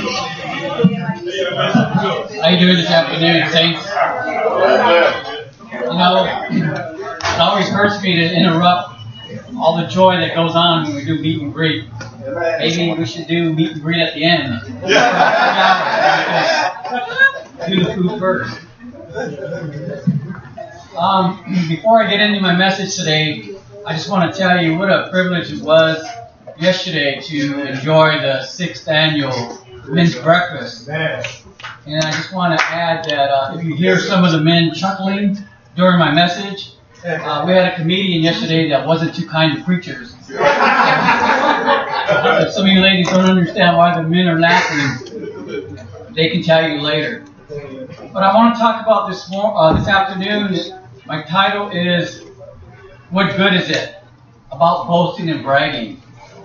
How you doing this afternoon, Saints? You know, it always hurts me to interrupt all the joy that goes on when we do meet and greet. Maybe we should do meet and greet at the end. Do the food first. Before I get into my message today, I just want to tell you what a privilege it was yesterday to enjoy the 6th annual men's breakfast. And I just want to add that if you hear some of the men chuckling during my message, we had a comedian yesterday that wasn't too kind to preachers. If some of you ladies don't understand why the men are laughing, they can tell you later. But I want to talk about this afternoon. My title is, What Good Is It? About boasting and bragging.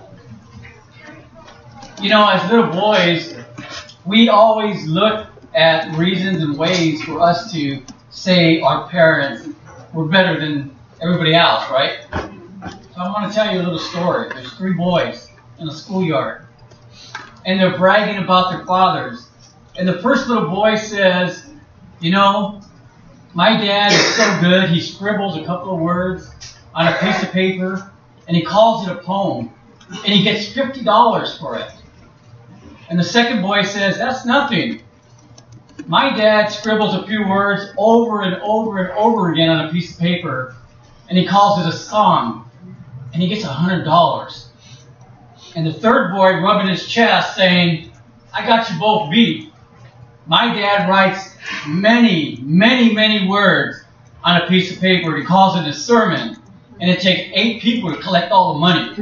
You know, as little boys, we always look at reasons and ways for us to say our parents were better than everybody else, right? So I want to tell you a little story. There's 3 boys in a schoolyard, and they're bragging about their fathers. And the first little boy says, you know, my dad is so good, he scribbles a couple of words on a piece of paper, and he calls it a poem, and he gets $50 for it. And the second boy says, that's nothing. My dad scribbles a few words over and over and over again on a piece of paper, and he calls it a song, and he gets $100. And the third boy rubbing his chest saying, I got you both beat. My dad writes many, many, many words on a piece of paper, and he calls it a sermon, and it takes 8 people to collect all the money.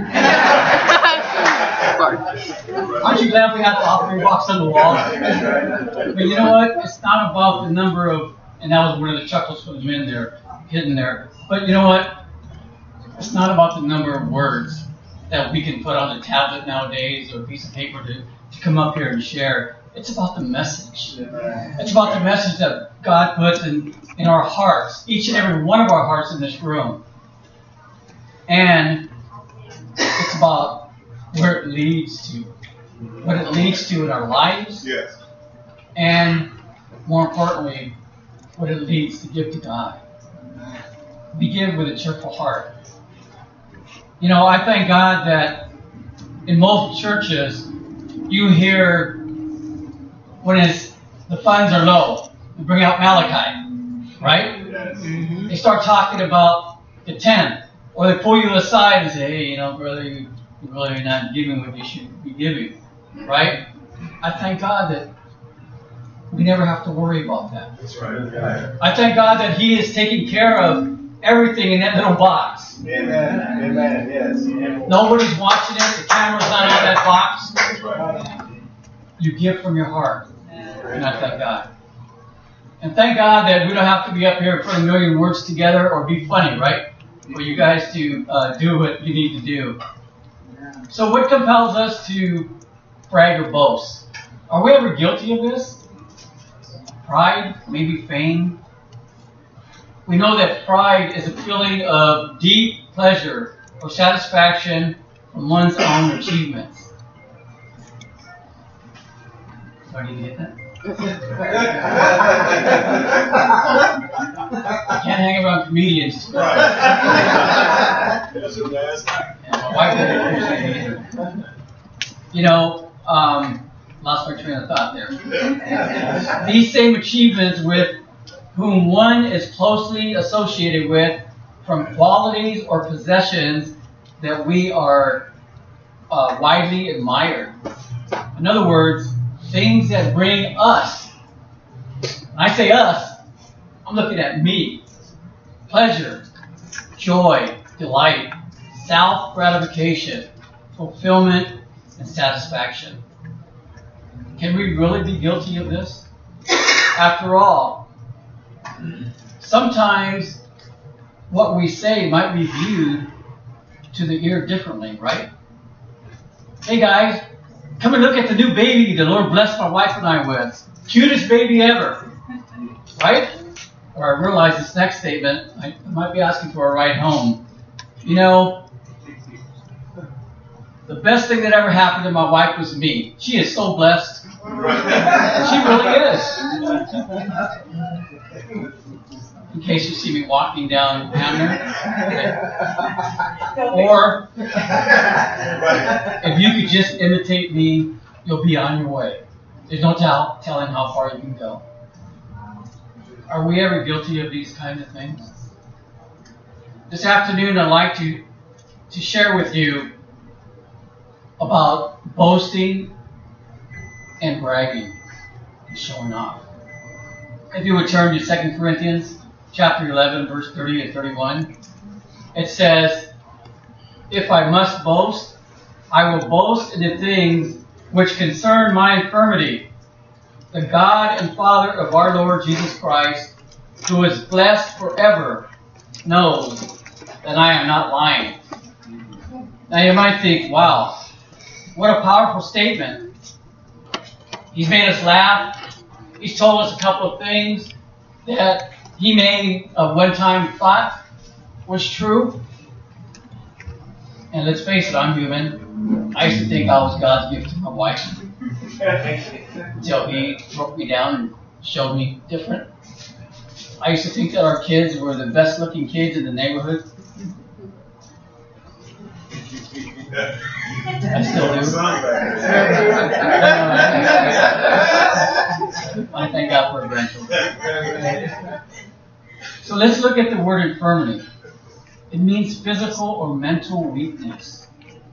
Aren't you glad we have the offering box on the wall? But you know what? It's not about the number of, and that was one of the chuckles for the men there, hidden there. But you know what? It's not about the number of words that we can put on a tablet nowadays or a piece of paper to come up here and share. It's about the message. It's about the message that God puts in our hearts, each and every one of our hearts in this room. And it's about where it leads to, what it leads to in our lives, yes, and more importantly, what it leads to give to God. We give with a cheerful heart. You know, I thank God that in most churches, you hear when the funds are low, we bring out Malachi, right? yes. Mm-hmm. They start talking about the 10th, or they pull you aside and say, hey, you know, brother, you really are not giving what you should be giving, right? I thank God that we never have to worry about that. That's right. I thank God that He is taking care of everything in that little box. Amen. Amen. Yes. Nobody's watching it. The camera's not on that box. That's right. You give from your heart. And I thank God. And thank God that we don't have to be up here and put a million words together or be funny, right? For you guys to do what you need to do. So what compels us to brag or boast? Are we ever guilty of this? Pride, maybe fame. We know that pride is a feeling of deep pleasure or satisfaction from one's own achievements. Sorry, did you get that? I can't hang around comedians. Right. That's your last night. My wife didn't appreciate it. You know, lost my train of thought there. These same achievements with whom one is closely associated with from qualities or possessions that we are widely admired. In other words, things that bring us, when I say us, I'm looking at me, pleasure, joy, delight, self-gratification, fulfillment, and satisfaction. Can we really be guilty of this? After all, sometimes what we say might be viewed to the ear differently, right? Hey guys, come and look at the new baby the Lord blessed my wife and I with. Cutest baby ever. Right? Or I realize this next statement, I might be asking for a ride home. You know, the best thing that ever happened to my wife was me. She is so blessed. She really is. In case you see me walking down Hamner. Or if you could just imitate me, you'll be on your way. There's no telling how far you can go. Are we ever guilty of these kinds of things? This afternoon, I'd like to share with you about boasting and bragging and showing off. If you would turn to 2 Corinthians chapter 11, verse 30 and 31, it says, "If I must boast, I will boast in the things which concern my infirmity. The God and Father of our Lord Jesus Christ, who is blessed forever, knows that I am not lying." Now you might think, wow, what a powerful statement. He's made us laugh. He's told us a couple of things that he may have one time thought was true. And let's face it, I'm human. I used to think I was God's gift to my wife until he broke me down and showed me different. I used to think that our kids were the best looking kids in the neighborhood. I still do. I thank God for grandchildren. So let's look at the word infirmity. It means physical or mental weakness.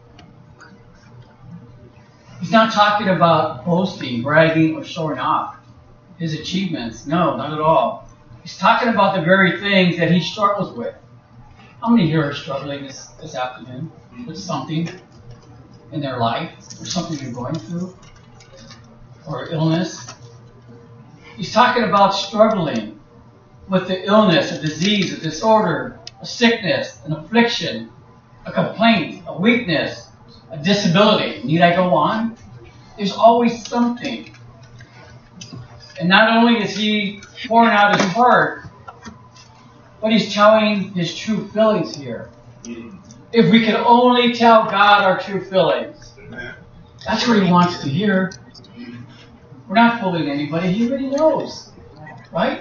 He's not talking about boasting, bragging, or showing off his achievements. No, not at all. He's talking about the very things that he struggles with. How many here are struggling this afternoon with something in their life, or something you're going through, or illness? He's talking about struggling with the illness, a disease, a disorder, a sickness, an affliction, a complaint, a weakness, a disability. Need I go on? There's always something. And not only is he pouring out his heart, but he's telling his true feelings here. If we could only tell God our true feelings, that's what he wants to hear. We're not fooling anybody. He already knows. Right?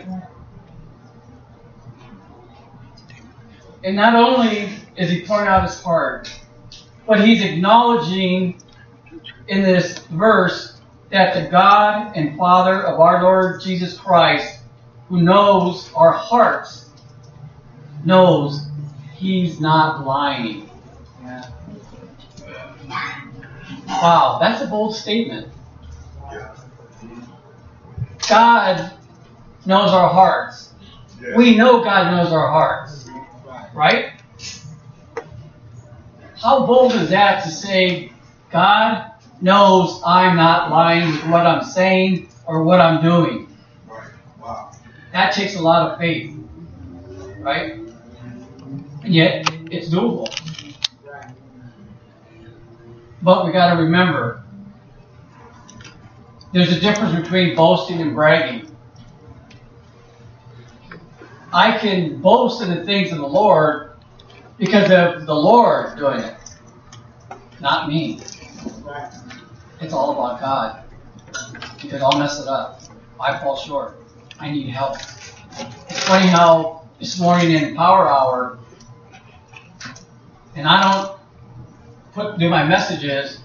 And not only is he pouring out his heart, but he's acknowledging in this verse that the God and Father of our Lord Jesus Christ, who knows our hearts, knows he's not lying. Wow, that's a bold statement. God knows our hearts. We know God knows our hearts. Right? How bold is that to say, God knows I'm not lying with what I'm saying or what I'm doing? Wow. That takes a lot of faith. Right? And yet, it's doable. But we got to remember, there's a difference between boasting and bragging. I can boast in the things of the Lord because of the Lord doing it, not me. It's all about God. Because I'll mess it up. I fall short. I need help. It's funny how this morning in Power Hour, and I don't do my messages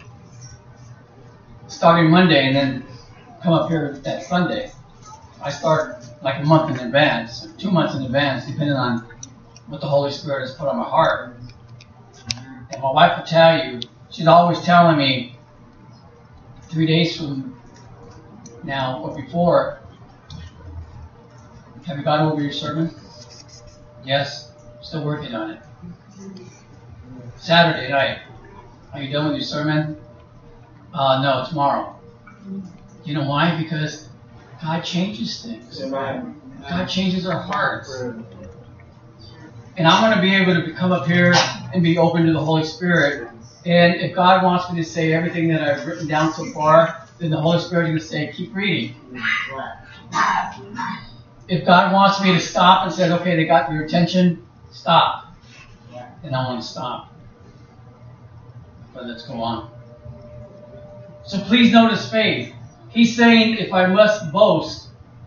starting Monday and then come up here that Sunday. I start like a month in advance, 2 months in advance, depending on what the Holy Spirit has put on my heart. And my wife will tell you, she's always telling me 3 days from now or before, have you gone over your sermon? Yes, still working on it. Saturday night, are you done with your sermon? No, tomorrow. You know why? Because God changes things. God changes our hearts. And I want to be able to come up here and be open to the Holy Spirit. And if God wants me to say everything that I've written down so far, then the Holy Spirit is going to say, keep reading. If God wants me to stop and says, okay, they got your attention, stop. Then I want to stop. But let's go on. So please notice faith. He's saying, if I must boast,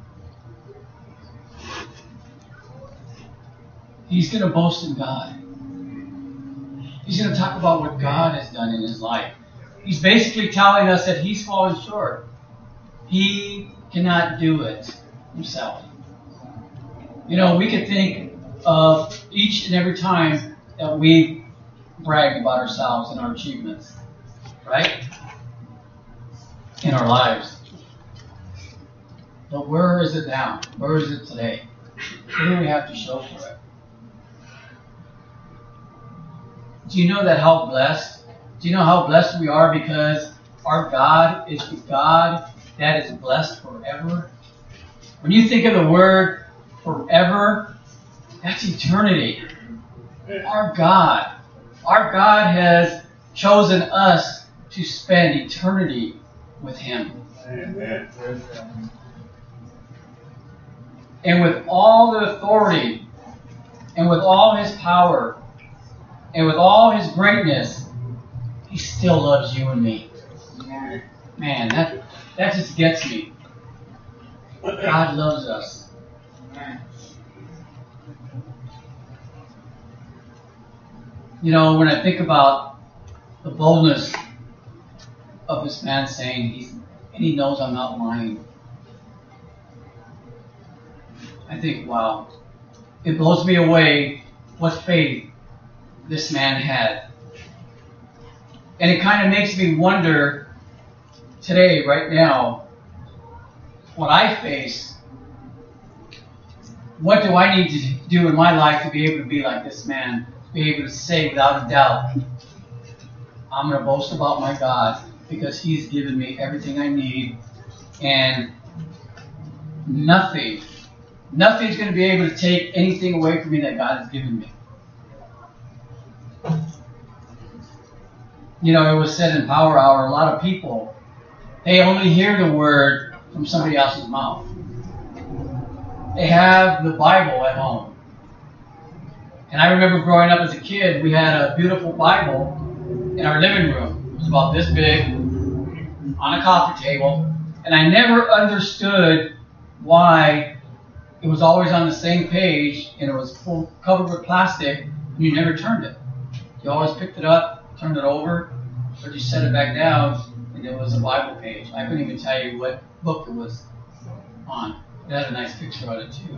he's going to boast in God. He's going to talk about what God has done in his life. He's basically telling us that he's fallen short. He cannot do it himself. You know, we could think of each and every time that we brag about ourselves and our achievements, right? In our lives. But where is it now? Where is it today? What do we have to show for it? Do you know that how blessed? Do you know how blessed we are because our God is the God that is blessed forever? When you think of the word forever, that's eternity. Our God has chosen us to spend eternity with him. Amen. And with all the authority, and with all his power, and with all his greatness, he still loves you and me. Man, that just gets me. God loves us. You know, when I think about the boldness of this man saying, he knows I'm not lying. I think, wow, it blows me away what faith this man had. And it kind of makes me wonder today, right now, what I face, what do I need to do in my life to be able to be like this man, to be able to say without a doubt, I'm going to boast about my God because he's given me everything I need, and nothing's going to be able to take anything away from me that God has given me. You know, it was said in Power Hour, a lot of people, they only hear the word from somebody else's mouth. They have the Bible at home. And I remember growing up as a kid, we had a beautiful Bible in our living room. It was about this big, on a coffee table. And I never understood why it was always on the same page and it was covered with plastic and you never turned it. You always picked it up, turned it over, or you set it back down and it was a Bible page. I couldn't even tell you what book it was on. It had a nice picture on it too.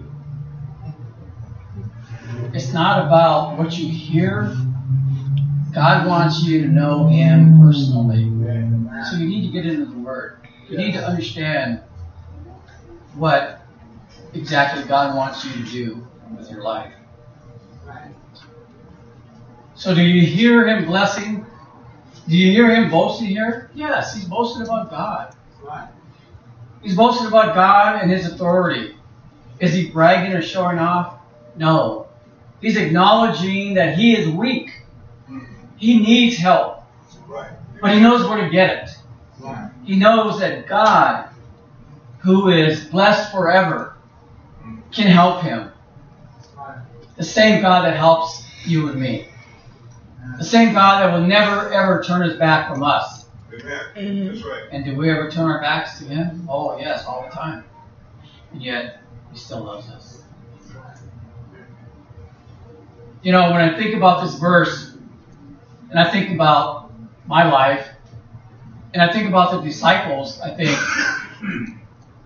It's not about what you hear. God wants you to know him personally. So you need to get into the Word. You need to understand what exactly God wants you to do with your life. So do you hear him blessing? Do you hear him boasting here? Yes, he's boasting about God. He's boasting about God and his authority. Is he bragging or showing off? No. He's acknowledging that he is weak. He needs help. But he knows where to get it. He knows that God, who is blessed forever, can help him. The same God that helps you and me. The same God that will never, ever turn his back from us. Amen. That's right. And do we ever turn our backs to him? Oh, yes, all the time. And yet, he still loves us. You know, when I think about this verse, and I think about my life, and I think about the disciples, I think,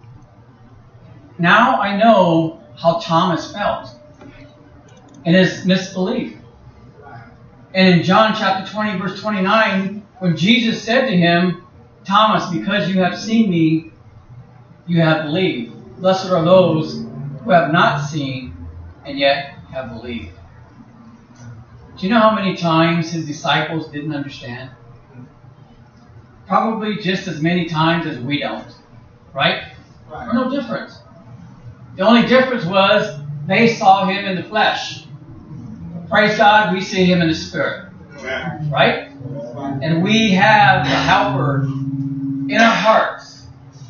now I know how Thomas felt in his misbelief. And in John chapter 20, verse 29, when Jesus said to him, Thomas, because you have seen me, you have believed. Blessed are those who have not seen and yet have believed. Do you know how many times his disciples didn't understand? Probably just as many times as we don't. Right? There's no difference. The only difference was they saw him in the flesh. Praise God, we see him in the spirit. Right? And we have the helper in our hearts.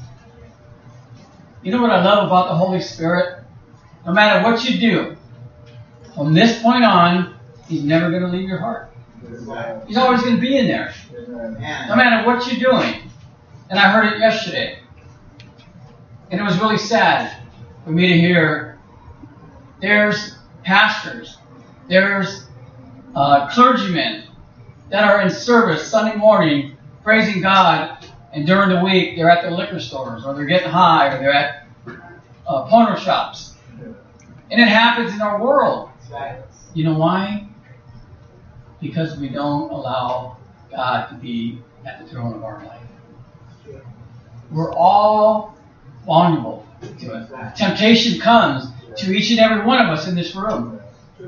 You know what I love about the Holy Spirit? No matter what you do, from this point on, he's never going to leave your heart. He's always going to be in there. No matter what you're doing. And I heard it yesterday. And it was really sad for me to hear there's pastors, there's clergymen that are in service Sunday morning praising God, and during the week they're at the liquor stores, or they're getting high, or they're at porno shops. And it happens in our world. You know why? Because we don't allow God to be at the throne of our life. We're all vulnerable to it. Temptation comes to each and every one of us in this room.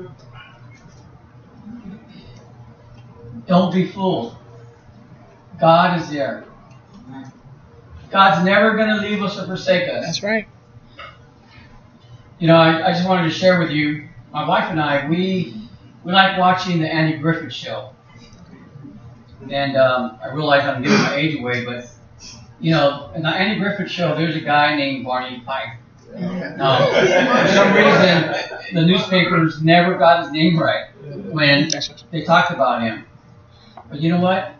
Don't be fooled. God is there. God's never going to leave us or forsake us. That's right. You know, I just wanted to share with you, my wife and I, we like watching the Andy Griffith Show. And I realize I'm giving my age away, but, you know, in the Andy Griffith Show, there's a guy named Barney Fife. No, for some reason, the newspapers never got his name right when they talked about him. But you know what?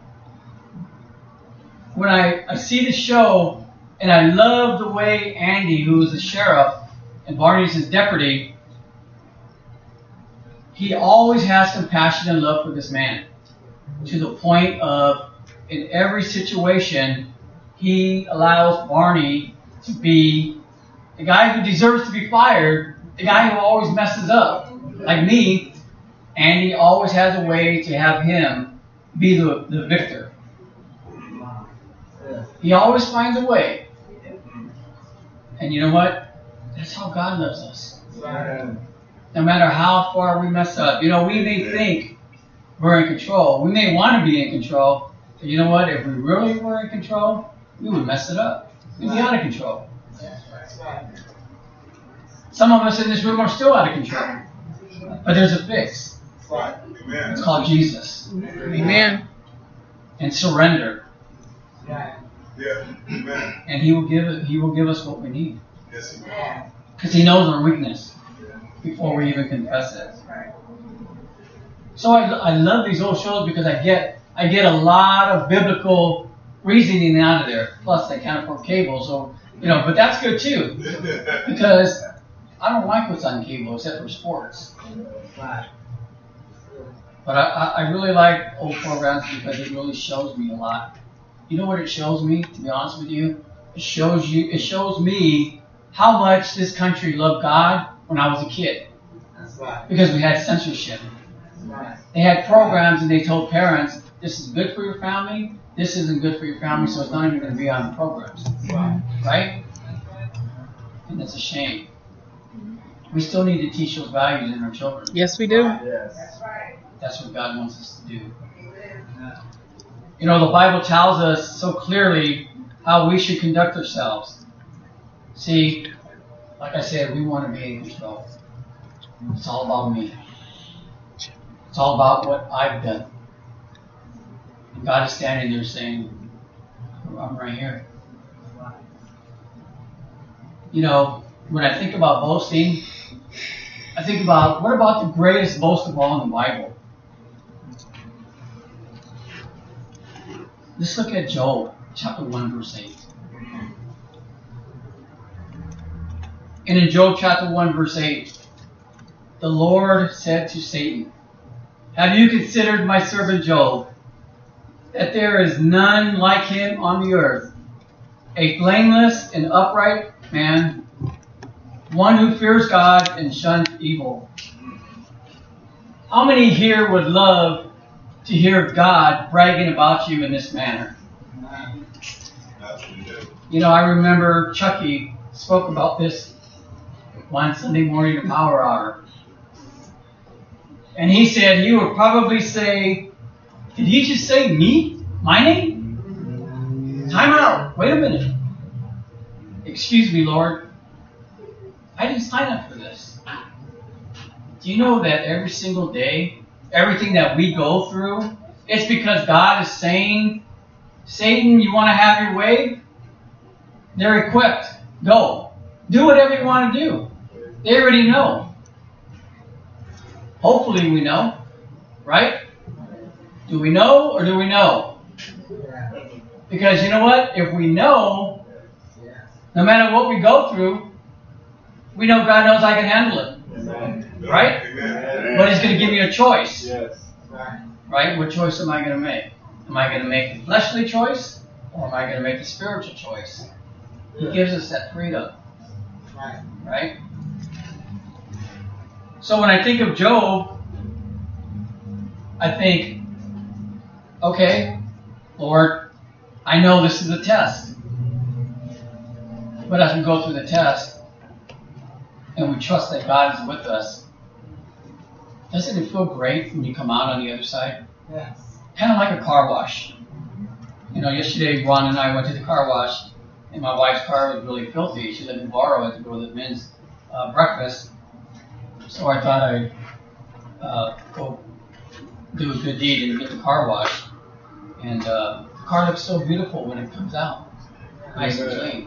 When I see the show, and I love the way Andy, who is the sheriff, and Barney's his deputy, he always has compassion and love for this man. To the point of, in every situation, he allows Barney to be the guy who deserves to be fired, the guy who always messes up. Like me, Andy always has a way to have him be the victor. He always finds a way. And you know what? That's how God loves us. No matter how far we mess up. You know, we may think we're in control. We may want to be in control. But you know what? If we really were in control, we would mess it up. We'd be out of control. Some of us in this room are still out of control. But there's a fix. It's called Jesus. Amen. And surrender. Yeah. Amen. And He will give us what we need. Yes, because He knows our weakness before we even confess it. So I love these old shows because I get a lot of biblical reasoning out of there. Plus, I can't afford cable, so but that's good too because I don't like what's on cable except for sports. But I really like old programs because it really shows me a lot. You know what it shows me, to be honest with you? It shows me how much this country loved God when I was a kid. Because we had censorship. They had programs and they told parents, this is good for your family, this isn't good for your family, so it's not even going to be on the programs. Right? And it's a shame. We still need to teach those values in our children. Yes, we do. That's what God wants us to do. You know, the Bible tells us so clearly how we should conduct ourselves. See, like I said, we want to be in control. It's all about me. It's all about what I've done. And God is standing there saying, I'm right here. You know, when I think about boasting, I think about, what about the greatest boast of all in the Bible? Let's look at Job, chapter 1, verse 8. And in Job chapter 1, verse 8, the Lord said to Satan, have you considered my servant Job, that there is none like him on the earth, a blameless and upright man, one who fears God and shuns evil? How many here would love to hear God bragging about you in this manner? You know, I remember Chucky spoke about this one Sunday morning at Power Hour. And he said he would probably say, did he just say me? My name? Time out. Wait a minute. Excuse me, Lord. I didn't sign up for this. Do you know that every single day, everything that we go through, it's because God is saying, Satan, you want to have your way? They're equipped. Go. Do whatever you want to do. They already know. Hopefully we know. Right? Do we know or do we know? Because you know what? If we know, no matter what we go through, we know God knows I can handle it. Right? But He's going to give me a choice. Right? What choice am I going to make? Am I going to make the fleshly choice? Or am I going to make the spiritual choice? He gives us that freedom. Right? So when I think of Job, I think, okay, Lord, I know this is a test. But as we go through the test, and we trust that God is with us, doesn't it feel great when you come out on the other side? Yes. Kind of like a car wash. You know, yesterday Ron and I went to the car wash, and my wife's car was really filthy. She lived in Barrow to go to the men's breakfast. So I thought I'd go do a good deed and get the car washed. And the car looks so beautiful when it comes out. Nice and clean.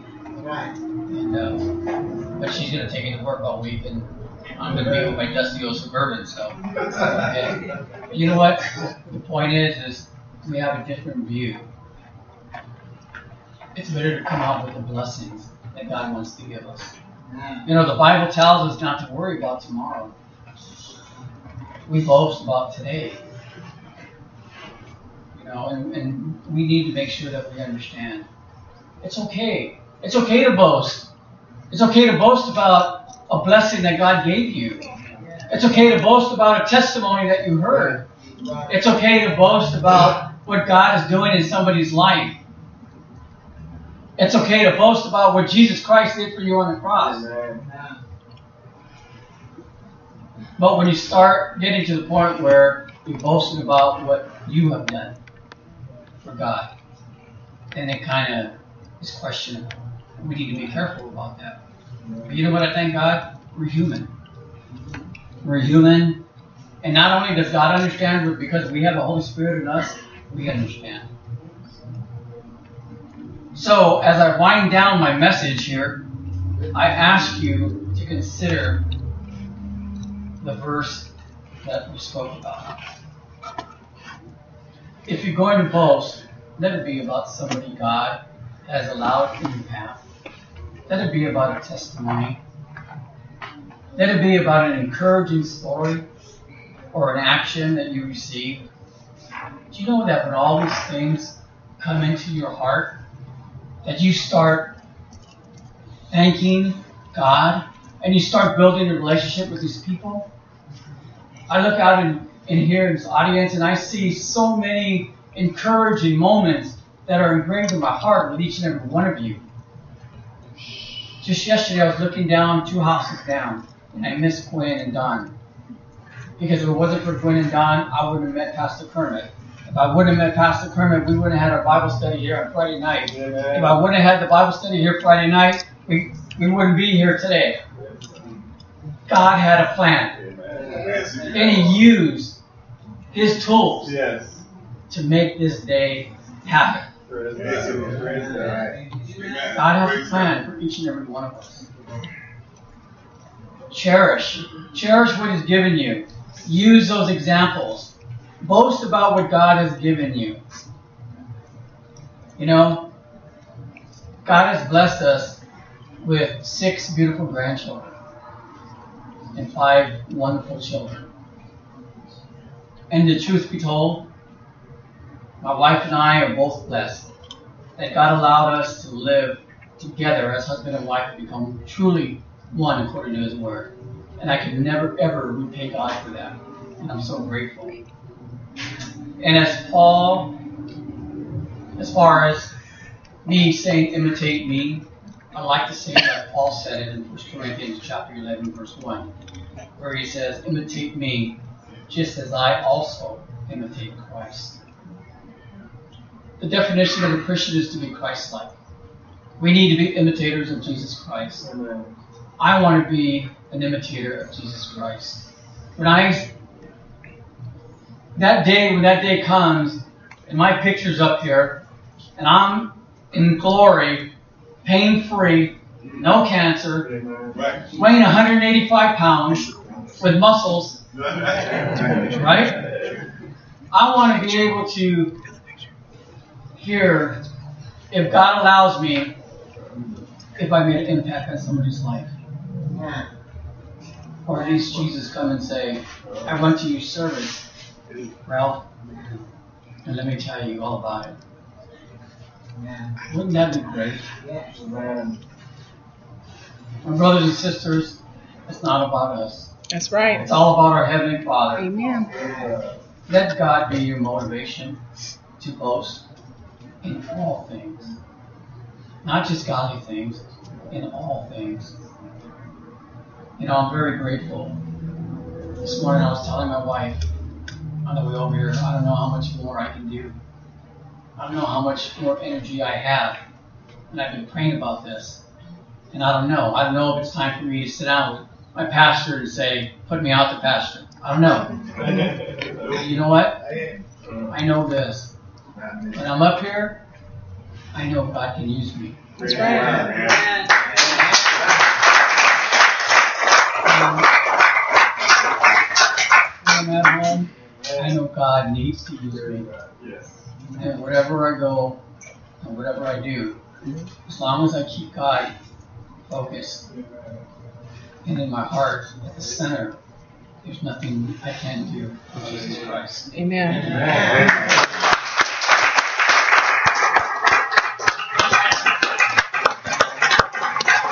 And but she's going to take it to work all week, and I'm going to be with my dusty old Suburban. So, okay. You know what? The point is we have a different view. It's better to come out with the blessings that God wants to give us. You know, the Bible tells us not to worry about tomorrow. We boast about today. You know, and we need to make sure that we understand. It's okay. It's okay to boast. It's okay to boast about a blessing that God gave you. It's okay to boast about a testimony that you heard. It's okay to boast about what God is doing in somebody's life. It's okay to boast about what Jesus Christ did for you on the cross. But when you start getting to the point where you're boasting about what you have done for God, then it kind of is questionable. We need to be careful about that. But you know what I thank God? We're human. We're human. And not only does God understand, but because we have the Holy Spirit in us, we understand. So, as I wind down my message here, I ask you to consider the verse that we spoke about. If you're going to boast, let it be about somebody God has allowed in your path. Let it be about a testimony. Let it be about an encouraging story or an action that you received. Do you know that when all these things come into your heart, that you start thanking God and you start building a relationship with these people? I look out in here in this audience and I see so many encouraging moments that are engraved in my heart with each and every one of you. Just yesterday I was looking down 2 houses down and I missed Gwen and Don. Because if it wasn't for Gwen and Don, I wouldn't have met Pastor Kermit. If I wouldn't have met Pastor Kermit, we wouldn't have had our Bible study here on Friday night. If I wouldn't have had the Bible study here Friday night, we wouldn't be here today. God had a plan. And He used His tools to make this day happen. God has a plan for each and every one of us. Cherish what He's given you. Use those examples. Boast about what God has given you. You know, God has blessed us with 6 beautiful grandchildren and 5 wonderful children. And the truth be told, my wife and I are both blessed that God allowed us to live together as husband and wife and become truly one according to His Word. And I could never, ever repay God for that. And I'm so grateful. And as far as me saying imitate me, I like to say like Paul said it in 1 Corinthians chapter 11, verse 1, where he says, imitate me just as I also imitate Christ. The definition of a Christian is to be Christ-like. We need to be imitators of Jesus Christ. Amen. I want to be an imitator of Jesus Christ. When that day comes, and my picture's up here, and I'm in glory, pain-free, no cancer, weighing 185 pounds, with muscles, right? I want to be able to hear, if God allows me, if I made an impact on somebody's life. Or at least Jesus come and say, I went to your service, Ralph, and let me tell you all about it. Wouldn't that be great? My brothers and sisters, it's not about us. That's right. It's all about our Heavenly Father. Amen. Let God be your motivation to boast in all things. Not just godly things, in all things. You know, I'm very grateful. This morning I was telling my wife on the way over here, I don't know how much more I can do. I don't know how much more energy I have. And I've been praying about this. And I don't know. I don't know if it's time for me to sit down with my pastor and say, put me out to pastor. I don't know. You know what? I know this. When I'm up here, I know God can use me. That's right. When I'm at home, I know God needs to use me. And wherever I go and whatever I do, as long as I keep God focused and in my heart at the center, there's nothing I can't do for Jesus Christ. Amen.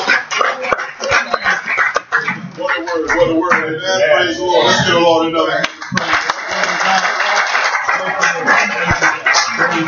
What a word. Amen. Praise the Lord. Let's give the Lord another.